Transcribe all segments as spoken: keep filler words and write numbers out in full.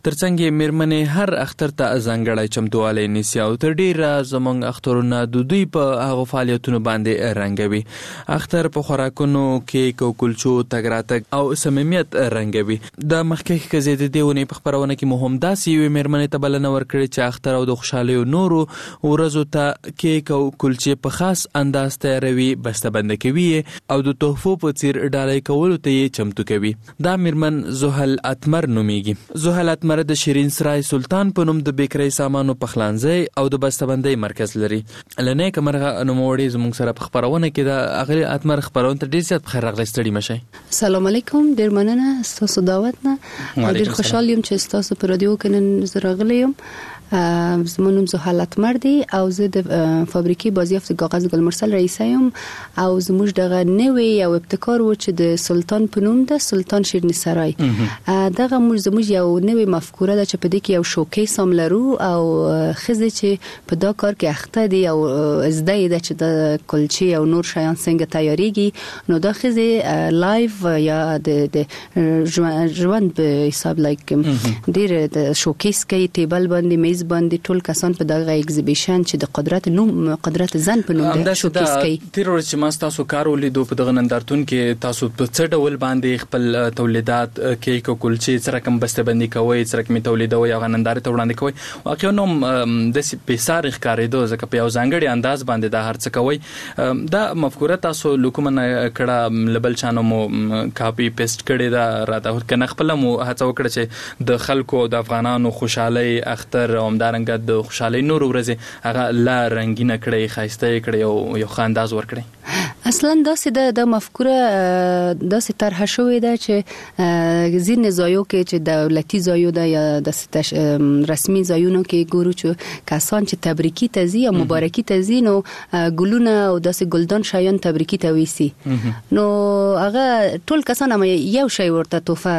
ترڅنګ میرمنې هر اختر ته ځانګړی چمتووالی نیسي او تر ډیره زموږ اخترونه د دوی په هغو فعالیتونو باندې رنګوي. اختر په خوراکونو کیک او کلچو تګ راتګ او صمیمیت رنګوي. د مخکې ښځې د دې ونې په خپرونه کې مو هم داسې یوې میرمنې ته بلنه ورکړې چې اختر او د خوشحالیو نورو ورځو ته کیک او کلچې په خاص انداز تیاروي، بسته‌بنده کوي او د تحفو په څیر ډالۍ کولو ته یې چمتو کوي. دا میرمن زحل اتمر نومیږي. زحل اتمر د شیرین سرای سلطان په نوم د بیکرۍ سامانو پخلنځي او د بسته‌بندۍ مرکز لري. لنې کمرغه نوموړي زموږ سره په خبرونه کې د اغلی اتمر خبرونه ته ډیر زیات بخیر راغلی. ستړي مشئ. السلام علیکم، ډیر مننه ستاسو دعوت نه. ډیر خوشحال یم چې ستاسو په رادیو کې نن زه راغلی یم. زما نوم زحل اتمر دی او زه د فابریکې بازیافت کاغذ ګلمرسل رئیس یم او زموږ دغه نوې یو ابتکار و چې د سلطان په نوم ده، سلطان شیرین سرای. دغه موږ زموږ یو نوې مفکوره ده چې په دې کې یو شوکیس هم لرو او ښځې چې په دا کار کې اخته دي او زده یې ده چې د کلچې او نور شیان څنګه تیاریږي، نو دا ښځې لایف یا د ژوند په حساب لایک ډیر د شوکیس کوي، ټیبل باندې میز باندې ټول کسان په دغه ایگزیبیشن چې د قدرت نوم قدرت زن په نوم دی شوکیس کوي. تیر ورځ چې ما تاسو کار ولیدو په دغه نندارتون کې تاسو په څه ډول باندې خپل تولیدات کیک او کلچې سره کوم بسته‌بندي کوي، سره کوم تولیدوي او نندارې ته وړاندې کوي، واقعا نو د پیسار ښکارېدو ځکه په یو ځانګړي انداز باندې دا هر څه کوي. دا مفکوره تاسو لکومنه کړه لبل چانو مو کاپی پیسټ کړي دا راته کنه خپل مو هڅه وکړه چې د خلکو د افغانانو خوشحالي اختر همدارنګه د خوشحالي نور ورځې هغه لا رنگینه کړي، ښایسته کړي او یو خانداز ور کړي. اصلا داسې د مفکوره داسې طرح شوې ده چې ځینې ځایو کې چې دولتي ځایو ده یا د رسمي ځایونو کې ګورو چې کسان چې تبریکي ته ځي یا مبارکي ته ځي نو ګلونه او داسې ګلدان شیان تبریکي ته ویسي، نو هغه ټول کسان هم یو شی ورته تحفه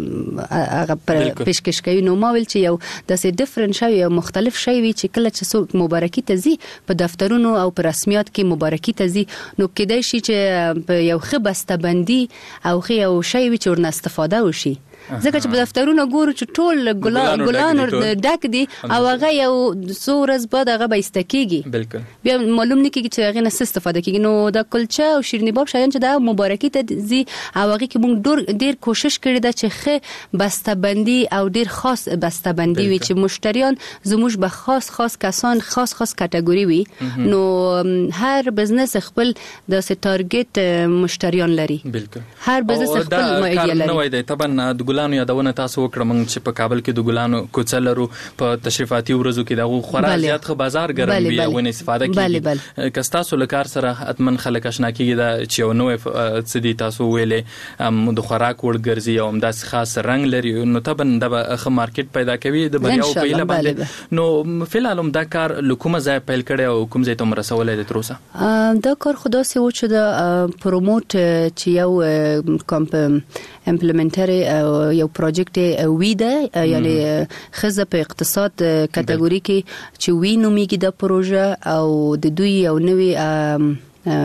هغه پیشکش کوي. نو ما ویل چې یو داسې ډیفرنٹ شی یا مختلف شی وي چې کله چې څوک مبارکي ته ځي په دفترونو او په رسمیات کې مبارکي ته ځي نو کېدای شي چې په یو ښه بسته‌بندي او ښه یو شی وي چې ورنه استفاده وشي، ځکه چې په دفترونو ګورو چې ټول ګلان ګلان ډک دي او هغه یو څو ورځې بعد هغه به ایسته کېږي، بالکل بیا معلوم نه کېږي چې هغه نه څه استفاده کېږي. نو د کلچه او شیریني باب شیان چې د مبارکي ته ځي او هغه کې موږ ډیر کوشش کړی ده چې ښه بسته‌بندي او ډیر خاص بسته‌بندي وي چې مشتریان زموږ به خاص خاص کسان خاص خاص کټګوري وي. نو هر بزنس خپل د ټارګټ مشتریان لري، بالکل هر بزنس خپل مایډیا لري. نو وای دی طبعا د ګلانو یادونه تاسو وکړه، موږ چې په کابل کې د ګلانو کوڅه لرو په تشریفاتي ورځو کې دغه خورا زیات خو بازار ګرم وي او نه استفاده کیږي. که تاسو له کار سره اتمن خلک آشنا کیږي دا چې یو نوې څه دي تاسو ویلې د خوراک وړ ګرځي او همداسې خاص رنگ لري، نو طبعا د ښه مارکیټ پیدا کوي د بریاو په اله باندې. نو فلحال هم دا کار لکومه ځای پیل کړي او کوم ځای ته مرسولې د تروسه دا کار خدا سي و چې د پروموت چې یو کمپ امپلیمنټري یو پروژیکټ وی ده، یعنی خزه په اقتصاد کټګوري کې چې وی نوميږي د پروژه او د دوی یو نوې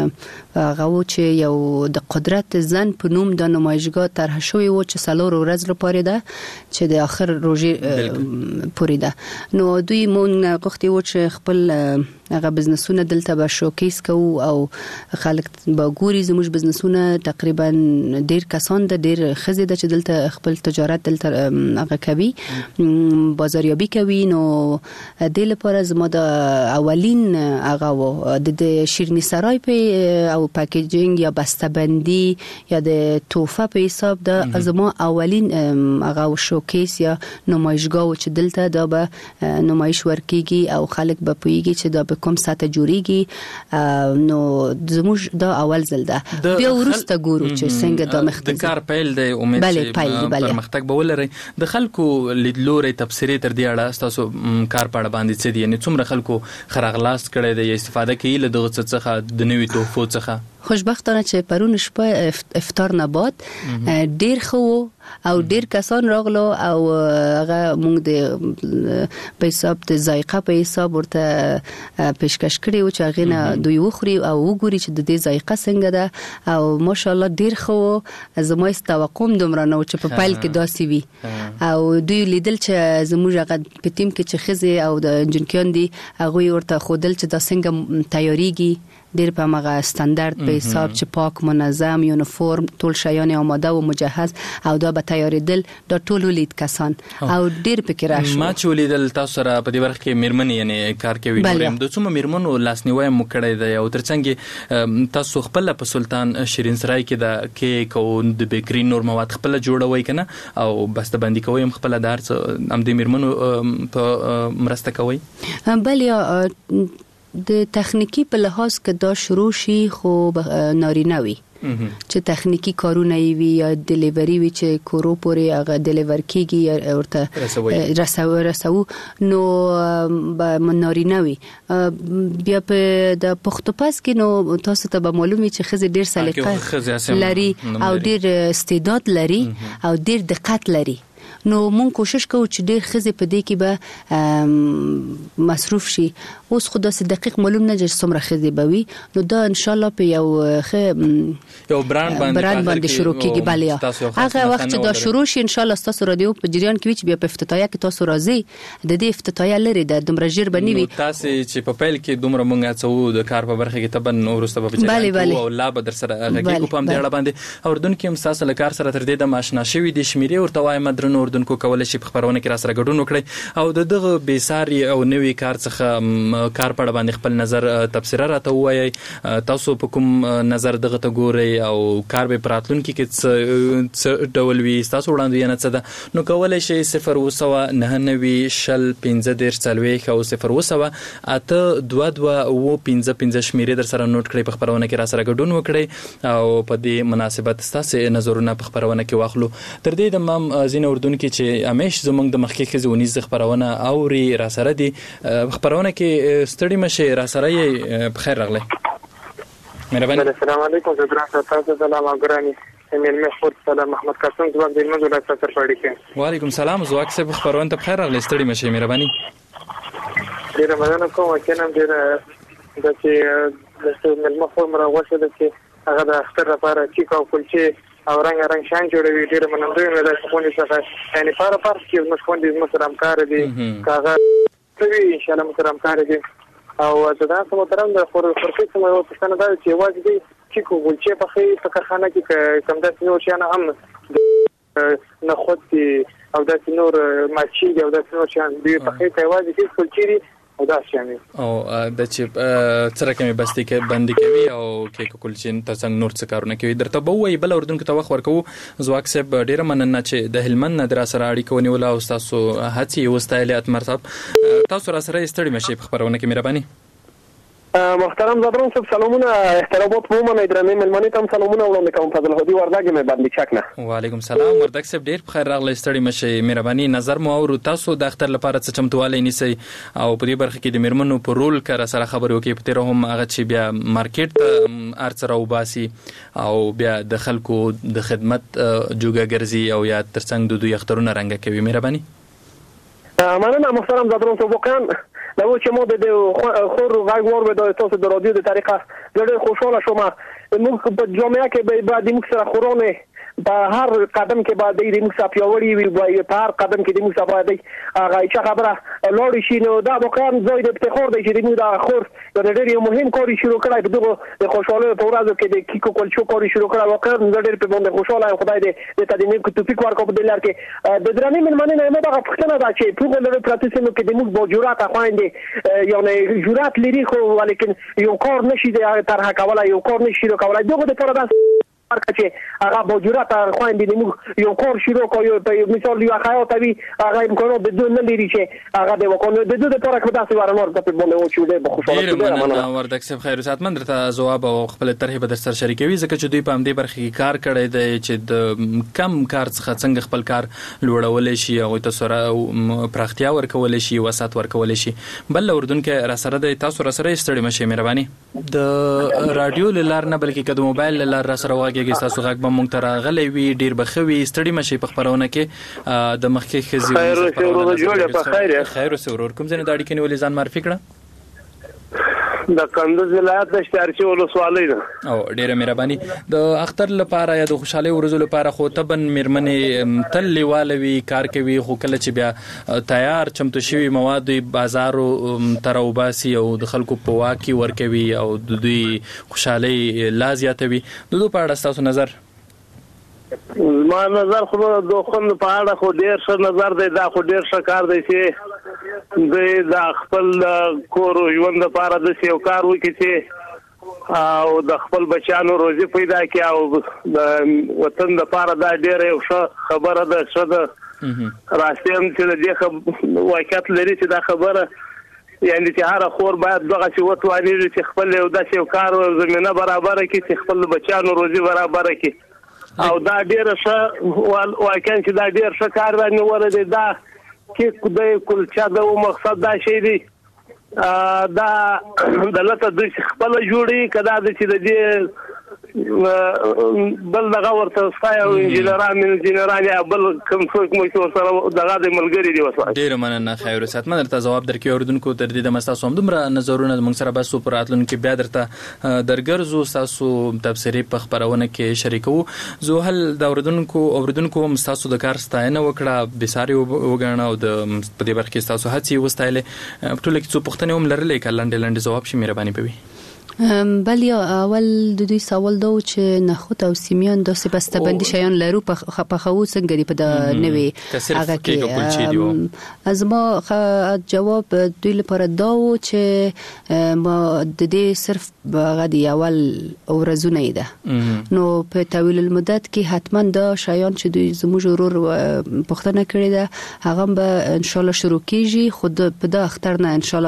هغه چې یو د قدرت زن په نوم د نمایشګاه طرح شوی و چې څلور ورځې لپاره ده چې د اخر روزي پوری ده. نو دوی مونږ غوښتي و چې خپل هغه بزنسونه دلته به شوکیس کوو او خلک به ګوري زموږ بزنسونه تقریبا ډیر کسان د ډیر خزې د چې دلته خپل تجارت دلته هغه کوي بازاریابي کوي. نو د لپاره زما د اولین هغه د شیرینی سرای په او پاکیجینګ یا بسته‌بندي یا د توفه په حساب د زما اولین هغه شوکیس یا نمایشګاه چې دلته دا به نمایش ورکیږي او خلک به پویږي چې دا به کوم ساته جوړیږي. نو زموږ دا اول ځل ده، بیا ورسته ګورو چې څنګه د مخ د کار پیل دی. امید چې پرمختګ به ولري. د خلکو لیدلوري تفسیری تر دې اړه تاسو کار پاړه باندې څه دي، یعنی څومره خلکو خرغلاست کړي دی استفاده کوي له دغه څه څخه د نوې نوي تحفو څخه؟ خوشبختانه چې پرون شپه افطار نه بعد ډیر خو او ډیر کسان راغلو او هغه موږ د په حساب د ذایقه په حساب ورته پیشکش کړی او چې هغه نه دوی وخوري او وګوري چې د دې ذایقه څنګه ده او ماشاءالله ډیر خو زما است توقع دومره نو چې په پایل کې داسي وي او دوی لیدل چې زموږ هغه په ټیم کې چې خزي او د جنکیان دي هغه ورته خودل چې دا څنګه تیاریږي ډیر په مغه ستاندرد په حساب چې پاک منظم یونیفورم ټول شیان آماده او مجهز او دا به تیاریدل دا ټول لید کسان او ډیر فکر راشي ما چې ولیدل تاسو سره په دې برخه کې میرمن یعنی کار کوي نورم د څومره میرمنو لاسنیوي مو کړی دی او ترڅنګ تاسو خپل په سلطان شیرین سرای کې د کیک او د بیکری نور مواد خپل جوړوي کنه او بسته بندي کوي خپل دار هم د میرمنو په مرسته کوي بلې د تخنیکی په لحاظ کې دا شروع شي خو نارینه وي چې تخنیکی کارونه وي یا ډیلیوری وي چې کورو پورې هغه ډیلیور کیږي ورته رسو رسو نو به نارینه وي بیا په د پختو پاس کې نو تاسو ته به معلومي چې خزه ډیر سلیقه لري او ډیر استعداد لري او ډیر دقت لري نو مون کوشش کوو چې ډیر خزه په دې کې به مصروف شي اوس خو د دقیق معلوم نه چې څومره خزه به وي نو دا ان شاء الله په یو خ یو برند باندې برند باندې شروع کیږي بلیا هغه وخت چې دا شروع شي ان شاء الله تاسو رادیو په جریان کې چې بیا په افتتاحیه کې تاسو راځي د دې افتتاحیه لري د دومره ژر بنوي نو تاسو چې په پیل کې دومره مونږه څو د کار په برخه کې تبن نو ورسته په جریان او لا بدر سره هغه کې په هم دې اړه باندې اردن کې هم تاسو له کار سره تر دې د ماشنا شوی د شمیرې ورته وای مدرن اردن کو کول شي په خبرونه کې را سره ګډون وکړي او د دغه بیساری او نوې کار څخه کار په باندې خپل نظر تفسیر راته وایي تاسو په کوم نظر دغه ته ګوري او کار به پراتلون کې څه ډول وي تاسو وړاندې نه څه ده نو کولای شي صفر وسو نه نوي شل پنځه ډیر څلوي او صفر وسو اته دوه دوه او پنځه پنځه شمیرې در سره نوٹ کړئ په خبرونه کې را سره ګډون وکړي او په دې مناسبت تاسو نظرونه په خبرونه کې واخلو تر دې د مم زین اردن کې چې همیش زمونږ د مخکې کې ونیز خبرونه اوري را سره دي خبرونه کې ستړي مشه را سره یې بخیر راغله مهرباني السلام علیکم زګران تاسو سلام اګرانی امیر محمود سلام محمد قاسم زوګ د منځو له سفر پړی کې وعلیکم السلام زوګ سے خبرونه ته بخیر راغله ستړي مشه مهرباني ډیر مننه کوم چې نن ډیر د چې د څو محمود مراوشه د چې هغه د اختر لپاره چې کو کلچې او رنګ رنګ شان جوړوي ډیر مننه یم د څپونې څخه یعنی پاره پاره چې موږ خوندې موږ سره همکار دي کاغه کوي ان شاء الله موږ سره همکار دي او دا څه محترم د خور فرقې څخه یو څه نه دا چې واجب دي چې کو ولچې په خې په کارخانه کې کوم د نور شان هم نه خود او د نور ماچي او د نور شان دی په خې ته واجب دي ولچې او دا شامل او د چې سره کومه بستي کې باندې کوي او کې کولچین تاسو نور څه کارونه کوي درته به وای بل اردن کې توخ ورکو زواک صاحب ډیره مننه چې د هلمند نه در سره اړیکه ونیول او تاسو هڅه وستایل اتمر صاحب تاسو را سره ستړي مشي په خبرونه کې مهرباني محترم زبرون صاحب سلامونه احترامات مو منه درنه ملمنی تم سلامونه وړاندې کوم فضل هدي وردګ مې باندې چکنه وعلیکم السلام وردګ صاحب ډیر بخیر راغلی ستړي مشه مهرباني نظر مو او تاسو د اختر لپاره څه چمتوالی نیسي او په دې برخه کې د میرمنو په رول کار سره خبرو کې په تیر هم هغه چې بیا مارکیټ ارڅ راو باسي او بیا د خلکو د خدمت جوګه ګرځي او یا ترڅنګ د دوی اخترونه رنګ کوي مهرباني مننه محترم زبرون صاحب وکړم دا و چې مو د خور غږ ور به د تاسو د رادیو د طریقه ډېر خوشاله شوم موږ په جامعه کې به بعد موږ سره خورونه په هر قدم کې به د موږ صاحب یوړي وي په هر قدم کې د موږ صاحب دی هغه چې خبره لوړ شي نو دا واقعا زوی د افتخار دی چې موږ دا خور د ډېر مهم کار شروع کړی په دغه د خوشاله په ورځو کې د کیکو کولچو کار شروع کړی واقعا ډېر په باندې خوشاله یم خدای دې د تدینې کو توفیق ورکړي په دلار کې د درنې ملمنې نه مې دا پښتنه دا چې په لوړ پراتیسمو کې د موږ با جرأت خواندې یو نه جرأت لري خو ولیکن یو کار نشي د طرح کولای یو کار نشي کولای دغه د پاره ورکړه چې هغه باجرات خويندې موږ یو کور شروع کوو په مثال یو حیات وي هغه امکانات د دوه نه لري چې هغه د وکړو د دوه لپاره که تاسو ورنور په باندې و چې د خوشاله مننه وردګ صاحب خیر ساتمن درته جواب او خپل طرح به در سره شریکوي ځکه چې دوی په همدې برخه کې کار کړی دی چې د کم کار څخه څنګه خپل کار لوړول شي او تاسو سره پراختیا ورکول شي وسات ورکول شي بل اردن کې را سره د تاسو را سره ستړي مشه مهرباني د رادیو لار نه بلکې کده موبایل لار را سره واګي تاسو غږ به مونږ ته راغلی وي ډیر بخوي ستړي مشه په خبرونه کې د مخکې خزي خیر او جوړه په خیر خیر او سرور کوم ځنه داړي کې نیولې ځان معرفي کړه د کندز ولایت د شتارچي ولسوالۍ ده او ډیره مهرباني د اختر لپاره یا د خوشاله ورځو لپاره خو تبن میرمنې تل لیوالوي کار کوي خو کله چې بیا تیار چمتو شوی مواد بازارو تروباسي او د خلکو په واکي ورکوي او د دوی خوشاله لازیاتوي د دوی په اړه تاسو نظر ما نظر خو د خون په اړه خو ډیر ښه نظر دی دا خو ډیر ښه کار دی چې د خپل کور ژوند لپاره د یو کار وکړي چې او د خپل بچانو روزي پیدا کړي او د وطن لپاره دا ډیر یو ښه خبره ده ښه ده راستي هم چې د دې واقعیت لري چې دا خبره یعنی چې هر خور باید دغه چې وتواني چې خپل یو داسې یو کار زمينه برابر کړي چې خپل بچانو روزي برابر کړي او دا ډیر ښه واقعا چې دا ډیر ښه کار باندې ورده دا کې د کلچا د مقصد دا شی دی دا دلته د خپل جوړي کدا د چې د دې بل دغه ورته ستای او انجینران انجینران یا بل کوم څوک مو چې سره دغه د ملګری دی وسه ډیر مننه خیر ساتمن درته جواب درکې اوردونکو تر دې د مستاسو هم دومره نظرونه موږ سره بس پر اتلونکو بیا درته درګرزو تاسو تفسیری په خبرونه کې شریکو زه هل د اوردونکو اوردونکو مستاسو د کار ستاینه وکړه بساري وګڼه او د په دې برخه کې تاسو هڅې وستایله ټول کې څه پوښتنه هم لرلې کلاندې لاندې جواب شي مهرباني کوي بل یا اول د دوی سوال دا چې نخود او سیمیان د سپستبندي شیان لرو په خو څنګه دی په د نوي هغه کې از ما جواب دوی لپاره دا و چې ما د دې صرف غدي اول ورزونه ده نو په طویل المدت کې حتما دا شیان چې دوی زموږ ورور پښتنه کړی ده هغه به ان شاء الله شروع کیږي خود په دا اختر نه ان شاء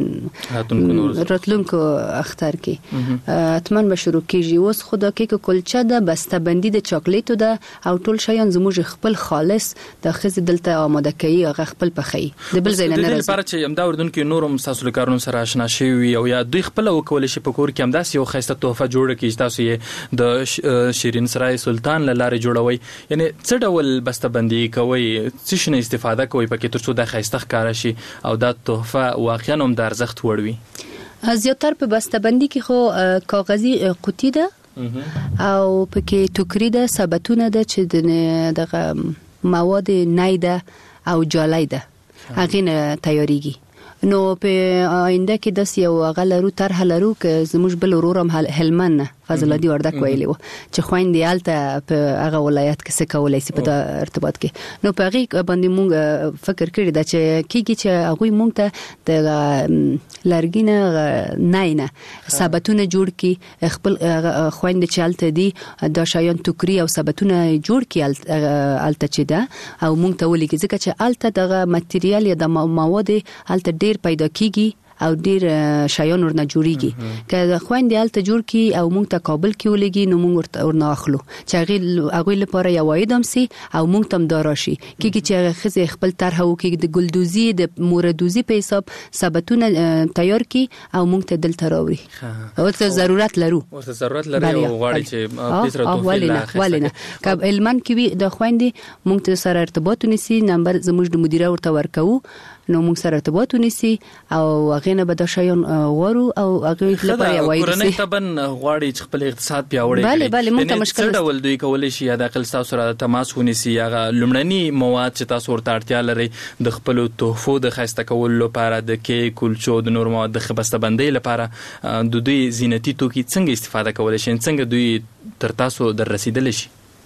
الله راتلونکو اختر کې اتمن به شروع کیږي اوس خدا کې کلچه ده بسته‌بندي د چاکلیټو ده او ټول شیان زموږ خپل خالص د خزې دلته آماده کوي هغه خپل پخي د بل ځای نه راځي لپاره چې امدا اردن کې نورم تاسو کارونو سره آشنا شوي او یا دوی خپل وکول شي په کور کې همداس یو خسته تحفه جوړه کیږي تاسو یې د شیرین سرای سلطان لاره جوړوي یعنی څه ډول بسته‌بندي کوي څه شنه استفاده کوي پکې ترڅو د خسته ښکار شي او دا تحفه واقعا هم د ارزښت وړوي زیاتره په بسته‌بندي کې خو کاغذي قوطي ده او پکې ټوکري ده ثبتونه ده چې دغه مواد نایده او جالای ده هغه نه تیاریږي نو په آینده کې د یو غلرو طرح لرو چې زموږ بل ورورم هلمند فضل الله وردک ویلی وو چې خويندې الته په هغه ولایت کې څه کولای شي په ارتباط کې نو په هغه باندې مونږ فکر کړی دا چې کیږي چې هغه مونږ ته د لارګینه ناینه ثبتونه جوړ کی خپل خويندې چې الته دي د شایان ټوکري او ثبتونه جوړ کی الته چې دا او مونږ ته ولګي ځکه چې الته دغه ماتریال یا د مواد الته ډیر پیدا کیږي او ډیر شایان ورنه جوړیږي که خويندې الته جوړ کی او مونږ ته کابل کې ولګي نو مونږ ورنه اخلو چې هغه لپاره یو وایدم سي او مونږ تم داراشي کیږي چې خزه خپل طرح وکي د ګلدوزي د موردوزي په حساب ثبتونه تیار کی او مونږ ته دلته راوړي او ته ضرورت لرو او ته ضرورت لري او غواړي چې پیسره توفیق ولنه کب علمان کې د خويندې مونږ ته سره ارتباط ونیسي نمبر زموږ د مدیره ورته ورکو نو موږ سره ارتباط ونیسي او هغه نه به د شایان غوړو او هغه لپاره وایي کورنۍ تبن غواړي چې خپل اقتصاد پیاوړی کړي بله بله موږ ته مشکل څه ډول دوی کولای شي یا د خپل تاسو سره تماس ونیسي هغه لمړني مواد چې تاسو ورته اړتیا لري د خپل تحفو د خسته کول لپاره د کې کلچو د نور مواد د خبسته‌بندۍ لپاره د دوی زینتی توکي څنګه استفاده کولای شي څنګه دوی تر تاسو در رسیدل شي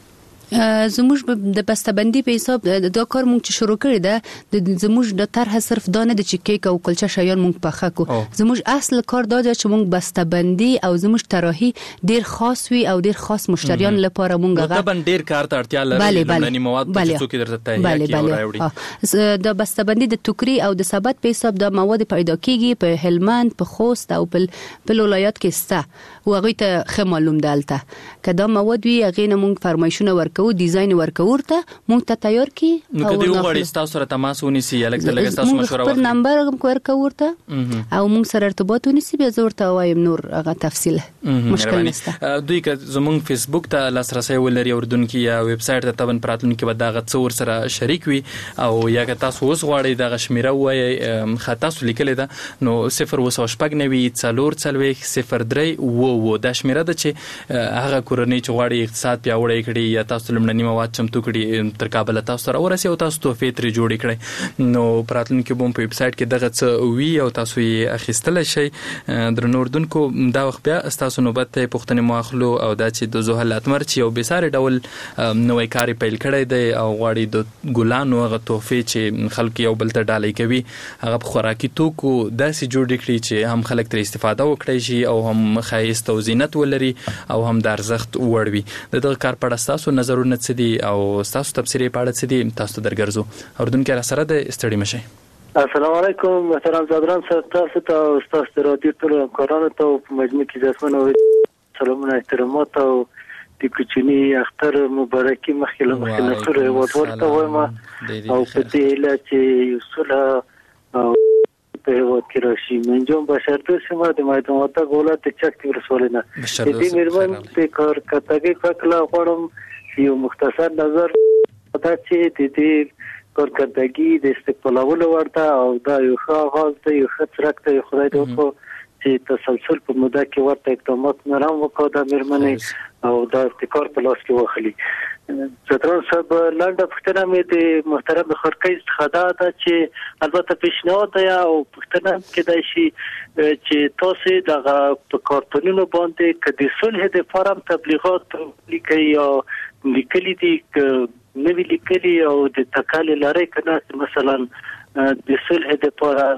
زموږ د بسته‌بندي په حساب دا کار مونږ چې شروع کړی ده د زموږ د طرح صرف دا نه د چې کیک او کلچه شایان مونږ پخه کو زموږ اصل کار دا چې مونږ بسته‌بندي او زموږ طراحي ډیر خاص وي او ډیر خاص مشتریان لپاره مونږ غواړو طبعا ډیر کار ته اړتیا لري لمنی مواد چې څوک درته تهیه کوي او راوړي د بسته‌بندي د ټوکري او د ثبات په حساب د مواد پیدا کیږي په هلمند په خوست او په ولایت کې سته او هغه ته خه معلوم دالته کدا مواد وی هغه نه مونږ فرمایشونه ورکو ډیزاین ورکو ورته مونږ ته تیار کی نو کدی وغړی تاسو سره تماس ونیسي الګ لګ تاسو مشوره ورکړئ پر نمبر ورکو ورته او مونږ سره ارتباط ونیسي بیا ورته وایم نور هغه تفصیل مشکل نشته دوی که زمونږ فیسبوک ته لاسرسي ولري اردونکو یا ویب سټ ته تبن پراتونکو به دغه څور سره شریک وي او یا که تاسو اوس غواړئ دغه شمیره وای خاطر تاسو لیکل ده نو صفر وسوشپګ نوي څلور څلوي صفر درې وو وو د شمیره د چې هغه کورنۍ چې غواړي اقتصاد پیاوړی کړي یا تاسو لمړنی مواد چمتو کړي تر کابل تاسو سره ورسي او تاسو توفیق ترې جوړ کړئ نو پراتونکو بم په ویب سټ کې دغه څه وی او تاسو یې اخیستل شي درنو اردونکو دا وخت بیا تاسو نوبت ته پښتني مواخلو او دا چې د زوهل اتمر چې یو بساره ډول نوې کاری پیل کړی دی او غواړي د ګلانو هغه توفیق چې خلک یو بل ته ډالۍ کوي هغه خوراکي توکو داسې جوړ کړي چې هم خلک تر استفاده وکړي شي او هم خایست او زینت ولري او هم د ارزښت وړ وي دغه کار په اړه تاسو نظرونه څه دي او تاسو تفسیري په اړه څه دي تاسو درګرځو اردن کې سره د استړي مشي السلام علیکم محترم زادران صاحب تاسو ته او تاسو رادیو ټول همکارانو ته په مجموع کې ځاسمنه سلامونه احترامات او د کوچنی اختر مبارکي مخکله مخکله سره ورته وایم او په دې لاره چې یوسله او په وخت کې راشي منجوم بشر د سیمه د مایدان وته ګوله ته چک ورسولنه دې مېرمن په کار کتاګي فکلا غوړم یو مختصر نظر دا چې د دې کارکردگی د استقبالولو ورته او دا یو ښه آغاز دی یو ښه څرک دی خدای دې وکړي چې تسلسل په موده کې ورته اقدامات نرم وکړه د مېرمنې او دا ابتکار په لاس کې واخلي زدران صاحب لاندې پښتنه مې د محترم خرکې څخه دا ده چې البته پیشنهاد دی او پښتنه کې دا شي چې تاسو دغه په کارتونونو باندې کدي صلح د فارم تبلیغات لیکي یا لیکلي دي نوی لیکلي او د تکال لري کنه مثلا د صلح د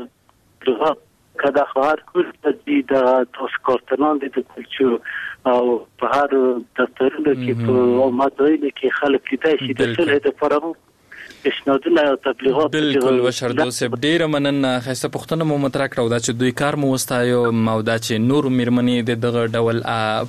لپاره کدا خبر کړی د تاسو کارتنان د کلچو او په هر دفترونو کې په ماده کې خلک کیدای شي د صلح د لپاره اسنادونه او تبلیغات بالکل وشردو سب ډیر مننه خاصه پښتنه مو مترا کړو دا چې دوی کار مو وستایو مودا چې نور میرمنې د دغه ډول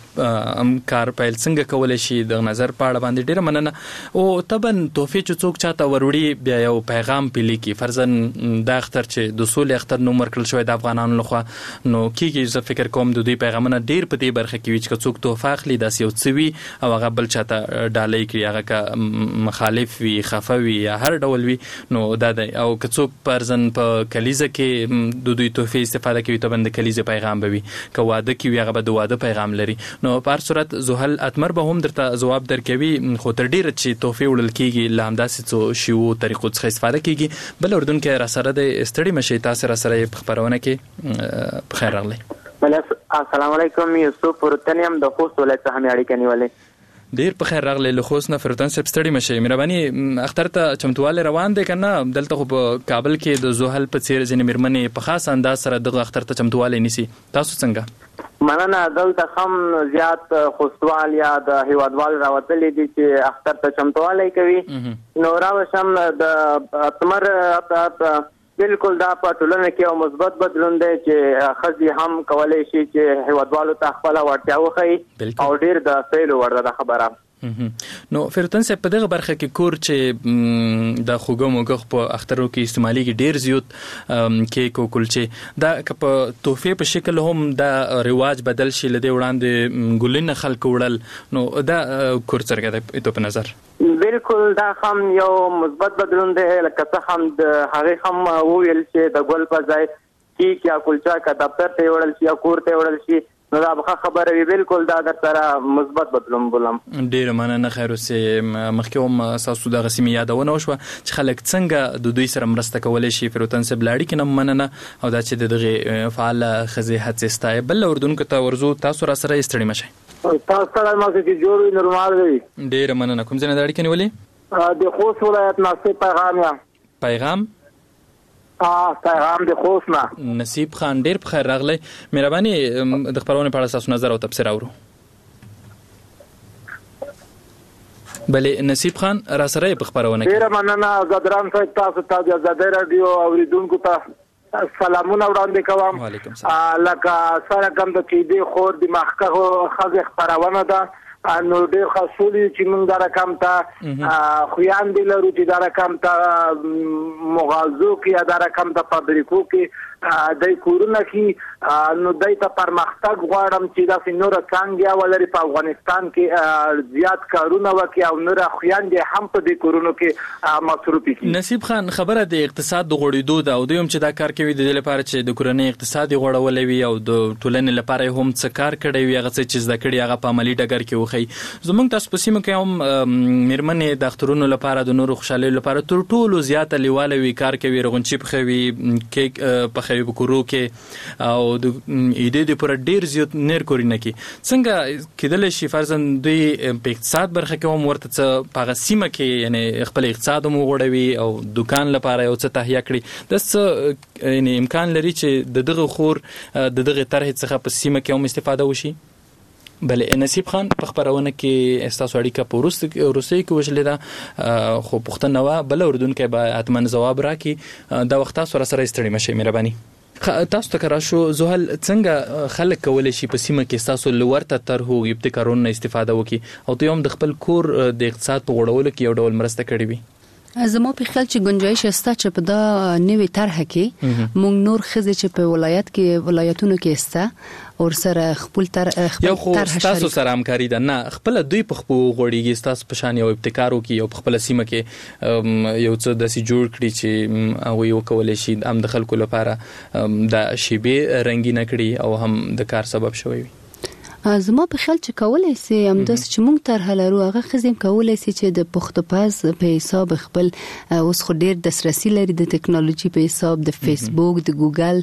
ام کار پیل څنګه کول شي د نظر پاړه باندې ډیر مننه او تبن توفیق څوک چاته وروړي بیا یو پیغام پلی کی فرضاً د اختر چې د سول اختر نو مرکل شوی د افغانانو لخوا نو کیږي زه فکر کوم د دوی پیغامونه ډیر په دې برخه کې چې څوک توفیق اخلي داس یو څوي او هغه بل چاته ډالۍ کړي هغه کا مخالف وي خفوي هر ډول وي نو دا دی او که څوک پرزن په کلیزه کې د دوی توفیق استفاده کوي ته بند کلیزه پیغام به وي که واده کوي هغه به د واده پیغام لري نو په هر صورت زحل اتمر به هم درته جواب درکوي خو تر ډیره چې توفیق وړل کیږي لامداسې څو شیو طریقو څخه استفاده کیږي بل اردن کې را سره د استړي مشي تاسو را سره په خبرونه کې په خیر راغلی السلام علیکم یوسف ورتنیم د خوست ولایت څخه مې اړیکه نیولې ډیر په خیر راغلی له خوست نه فرتن سب ستړي مشي مهرباني اختر ته چمتواله روان دي کنه دلته خو په کابل کې د زحل په څیر ځنې مرمنې په خاص انداز سره د اختر ته چمتواله نيسي تاسو څنګه مننه دلته هم زیات خوستوال یا د هیوادوال راوتلې دي چې اختر ته چمتواله کوي نو راوشم د اتمر بالکل دا په ټولنه کې یو مثبت بدلون دی چې خزي هم کولای شي چې هیوادوالو ته خپل ورتیا وخی او ډیر د فعل ورته خبره نو فرتن سه په دغه برخه کې کور چې د خوګو موګه په اخترو کې استعمالي کې ډیر زیات کیک او کلچه دا په توفیق په شکل هم دا رواج بدل شي لدی وړاندې ګلین خلک وړل نو دا کور څنګه ته په نظر بالکل دا هم یو مثبت بدلون دی لکه څه هم د هغه هم ویل چې د ګل په ځای کیک یا کلچه کا دفتر ته وړل شي یا کور ته وړل شي نو دا به خبره وی بالکل دا در سره مثبت بدلون بولم ډیر مننه خیر اوسه مخکوم اساسو د غسیمه یادونه وشو چې خلک څنګه د دوی سره مرسته کولای شي فروتن سب لاړی کنه مننه او دا چې دغه فعال خزي هڅه استای بل اردن کې ته ورزو تاسو را سره استړي مشه تاسو سره ماسه کې جوړ نورمال دی. ډیر مننه. کوم ځای نه اړیکه نیولې؟ د خوست ولایت نصیب پیغام یا پیغام اه پیغام د خوست نه. نصیب خان ډیر په خیر راغلی. مهرباني د خبرونه په اړه تاسو نظر او تبصره اورو. بلې نصیب خان را سره په خبرونه کې. ډیر مننه زدران صاحب، تاسو ته د زده رادیو اوریدونکو ته سلامونه وړاندې کوم. وعلیکم السلام. لکه سره کوم د کېدې خور د مخکې خزه خبرونه ده، نو ډېر خاصولي چې موږ دا رقم ته خویان دي لرو چې دا رقم ته مغازو کې دا رقم ته فابریکو کې دای کورونه کې نو دای ته پرمختګ غواړم چې دا نور څنګه ولري په افغانستان کې زیات کارونه وکړي او نور خویان دي هم په دې کورونو کې مصروف کړي. نصیب خان خبره د اقتصاد د غوړېدو ده او دوی هم چې دا کار کوي د دې لپاره چې د کورنۍ اقتصاد غوړولې وي او د ټولنې لپاره هم څه کار کړی وي، هغه څه چې زده کړي هغه په عملي ډګر کې وخی. زمونږ تاسو په سیمه کې هم میرمنې د اخترونو لپاره د نورو خوشحالۍ لپاره تر ټولو زیاته لیواله وي کار کوي، رغونچي پخوي، کیک پخوي په کورو کې او د ایډې د پر ډیر زیات نیر کورینه کې. څنګه کېدل شي فرضاً دوی په اقتصاد برخه کې هم ورته څه په سیمه کې یعنی خپل اقتصاد مو غوړوي او دکان لپاره یو څه تهیه کړي، د څه یعنی امکان لري چې د دغه خور د دغه طرح څخه په سیمه کې هم استفاده وشي؟ بله نصیب خان په خبرونه کې استاسو اړیکه په روسي کې وشلې ده، خو پښتنه وا بل اردوونکې به اتمن جواب راکړي. دا وخت تاسو سره استړي مشه مهرباني. تاسو ته کراشو زوهل څنګه خلک کولای شي په سیمه کې تاسو لورته طرحو ابتکارونه استفاده وکړي او ته هم د خپل کور د اقتصاد په غوړولو کې یو ډول مرسته کړې وي؟ زما په خیال چې گنجایش شته چې په دا نوې طرح کې مونږ نور خزه چې په ولایت کې ولایتونو کې سته اور سره خپل تر خپل طرح تاسو سره همکاري ده نه خپل دوی په خپل غوړیږي تاسو په شان یو ابتکار وکي او په خپل سیمه کې یو څه د سي جوړ کړی چې هغه یو کولای شي هم د خلکو لپاره د شیبه رنگینه کړي او هم د کار سبب شوی وي. زما په خیال چې کولای سي همداس چې مونږ طرح لرو هغه خزم کولای سي چې د پختپاز په حساب خپل اوس خو ډیر دسترسي لري د ټکنالوژي په حساب د فیسبوک د ګوګل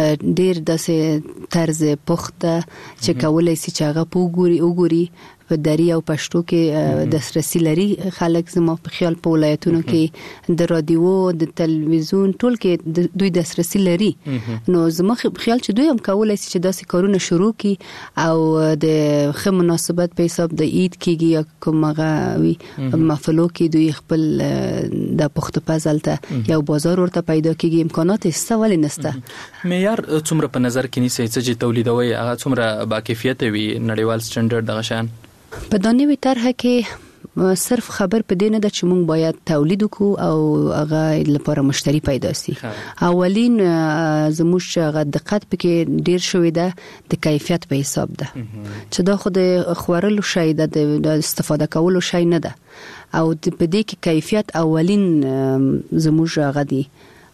ډیر داسې طرز پخته چې کولای سي چې هغه پوګوري وګوري په دری او پښتو کې دسترسي لري خلک. زما په خیال په ولایتونو کې د رادیو د تلویزیون ټول کې دوی دسترسي لري، نو زما په خیال چې دوی هم کولای شي چې داسې کارونه شروع کړي او د خه مناسبت په حساب د عید کېږي یا کومه وي مفلو کې دوی خپل د پختپاز الته یو بازار ورته پیدا کېږي. امکانات سوال نشته. معیار څومره په نظر کې نیسي چې تولیدوي هغه څومره با کیفیت وي نړیوال سټانډرډ دغه شان؟ په دانوي طرح کې صرف خبر په دې نه ده چې موږ باید تولید وکړو او هغه لپاره مشتری پیدا شي. اولین زموږ هغه دقت پکې ډیر شوی ده د کیفیت په حساب ده چې دا خو د خورلو شی ده د استفاده کولو شی نه ده او په دې کې کیفیت اولین زموږ هغه دی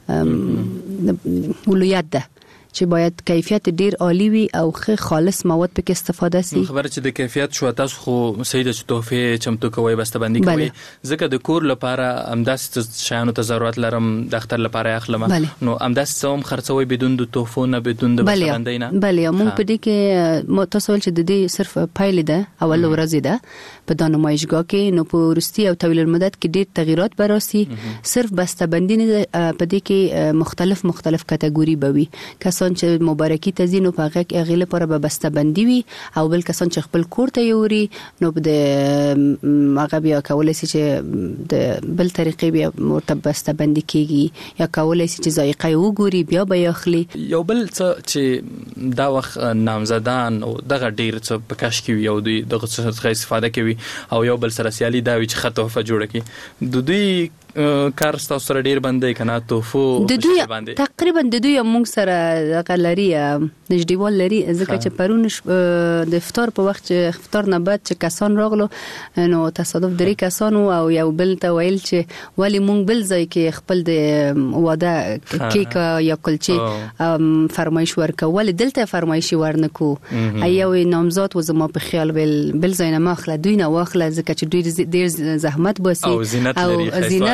اولویت ده چې باید کیفیت ډیر عالی وي او ښه خالص مواد پکې استفاده شي. خبره چې د کیفیت شو تاسو خو سیده چې تحفه چمتو کوي بسته‌بندي کوي ځکه د کور لپاره امداس شایانو ته ضرورت لرم د اختر لپاره اخلم نو امداس سوم خرڅوي بدون د تحفو نه بدون د بسته‌بندي نه. بله موږ په دې کې متصل چې د دې صرف پایل ده اول ورځ ده په د نمایشګاه کې نو په ورستي او طویل المدت کې ډیر تغیرات براسي. صرف بسته‌بندي نه په دې کې مختلف مختلف کټګوري بوي، کسان چې مبارکي تزینو په هغه کې غیله پر به بسته‌بندي وي او بل کسان چې خپل کور ته یوري نو د هغه بیا کولای شي چې د بل طریقې بیا مرتب بسته‌بندي کیږي یا کولای شي چې ذایقه وګوري بیا به اخلي. یو بل څه چې دا وخت نامزدان او دغه ډیر څه په کاش کې یو دوی دغه څه استفاده کوي او یو بل سره سیالي دا وی چې خطوفه جوړه کی د دوی کار تاسو سره ډیر باندې کنه توفو د دوی تقریبا د دوی موږ سره غلري نږدېوال لري ځکه چې پرون د افطار په وخت چې افطار نه بعد چې کسان راغلو نو تصادف درې کسانو او یو بل ته ویل چې ولی موږ بل ځای کې خپل د واده کیک یا کلچې فرمایش ورکو ولی دلته فرمایشي ورنکو ایو نامزاد و زما په خیال بل بل ځای نه ماخله دوی نه واخله ځکه چې دوی ډیر زحمت باسي او زینت لري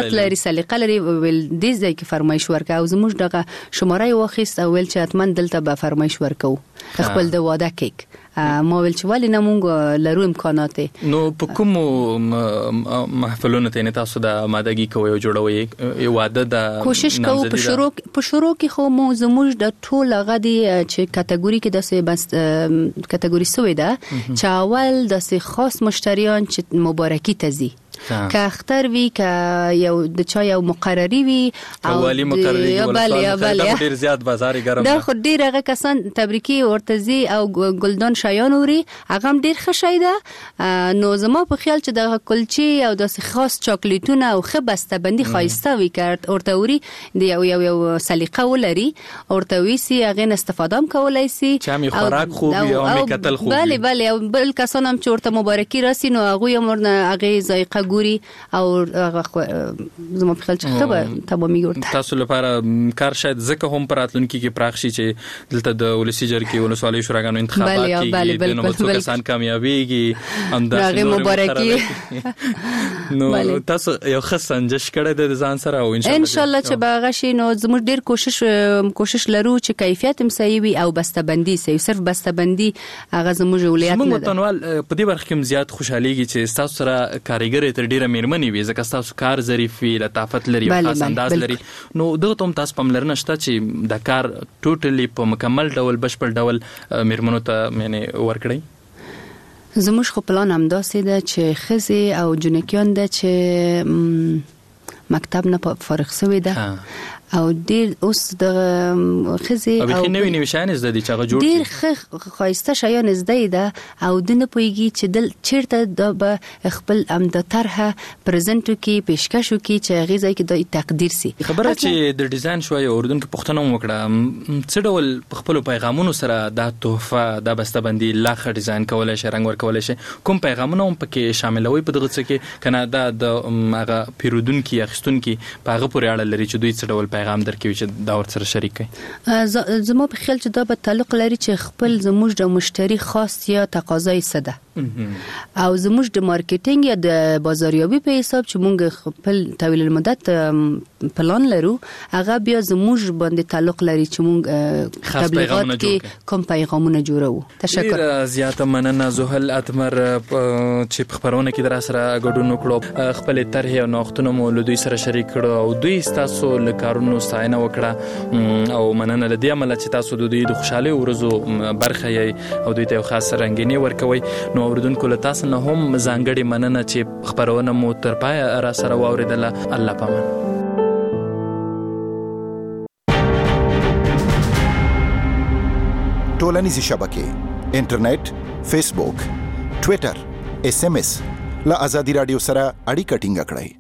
شرط لري سلیقه لري ول دې ځای کې فرمایش ورکا او زموږ دغه شماره یې واخیست او ول چې اتمن دلته به فرمایش ورکو خپل د واده کیک ما ول چې ولې نه مونږ لرو امکانات. نو په کوم محفلونو ته تاسو د آمادګي کوي او جوړوي واده د کوشش کوو په شروع په شروع کې خو مو زموږ د ټول غدي چې کټګوري کې د بس کټګوري سوې ده چې اول د خاص مشتریان چې مبارکي تزي که اختر وی که یو د چا یو مقرری وی او والی مقرری ولسان دا ډیر زیات بازار ګرم دا خو ډیر هغه کسان تبریکی ورتزي او ګلدان شایان وري هغه ډیر خشای ده. نو زما په خیال چې د کلچي او د خاص چاکلیټونه او خه بسته بندي خایسته وی کړ ورته وري د یو یو یو سلیقه ولري ورته وی سي هغه استفاده هم کولای سي چې می خوراک خوب یا می قتل خوب بله بله او بل کسان هم چې ورته مبارکي راسي نو هغه مرنه هغه ذائقه ګوري او زما په خیال چې خبر تمامي ورته تاسو لپاره کار شاید ځکه هم پراتلونکي کې پراخ شي چې دلته د ولسی جرګې ولسوالۍ شوراګانو انتخابات کې د نو څو کسان کامیابیږي هم د مبارکي نو تاسو یو خصنجش کړه د ځان سره او ان شاء الله ان شاء الله چې باغ شي نو زموږ ډیر کوشش کوشش لرو چې کیفیت هم صحیح وي او بسته بندي صحیح صرف بسته بندي هغه زموږ ولایت نه ده. متنوال په دې برخه کې زیات خوشاليږي چې تاسو سره کاریګر تر ډیره میرمنې وي ځکه تاسو کار ظریف وي لطافت لري او خاص انداز لري نو دغه ته تاسو پم لرنه شته چې د کار ټوټلی په مکمل ډول بشپړ ډول میرمنو ته یعنی ورکړي. زموږ خو پلان هم داسې ده چې خزي او جنکیان ده چې مکتب نه فارغ شوی ده او ډیر اوس د خزي او خې نوې نوې شایان زده دي چې هغه جوړ ډیر خاصه شایان زده ده او د نه پويږي چې دل چیرته د خپل ام د طرحه پریزنټو کې پیشکشو کې چې غي ځای کې د تقدیر سي خبره چې د ډیزاین شوی اردن کې پښتنه وکړه څه ډول خپل پیغامونو سره د تحفه د بسته‌بندي لاخه ډیزاین کولای شي رنگ ور کولای شي کوم پیغامونه هم پکې شاملوي په دغه څه کې کنه دا د هغه پیرودونکو اخستونکو په هغه پورې اړه لري چې دوی څه ډول پیغام درکوي چې دا ورسره شریک کړي. زما په خیال چې دا به تعلق لري چې خپل زموږ د مشتری خاص یا تقاضای سده او زموږ د مارکیټینګ یا د بازاریابي په حساب چې موږ خپل طویل المدت پلان لرو هغه بیا زموږ باندې تعلق لري چې موږ تبلیغات کې کوم پیغامونه جوړو. تشکر. زیاته مننه زحل اتمر چې په خبرونه کې در سره ګډون وکړو خپل طرح او نوښتونه مو له دوی سره شریک کړو او دوی تاسو له کارونو ستاینه وکړه او مننه له دې عمل چې تاسو د دوی د خوشاله ورځو برخه یې او دوی ته خاص رنگینی ورکوي. نو اوردونکو له تاسو نه هم ځانګړي مننه چې خبرونه مو تر پای را سره واوریدله. الله پامان. ټولنیزې شبکې انټرنیټ فیسبوک ټوئیټر اس ام اس له ازادي رادیو سره اړیکه ټینګه کړئ.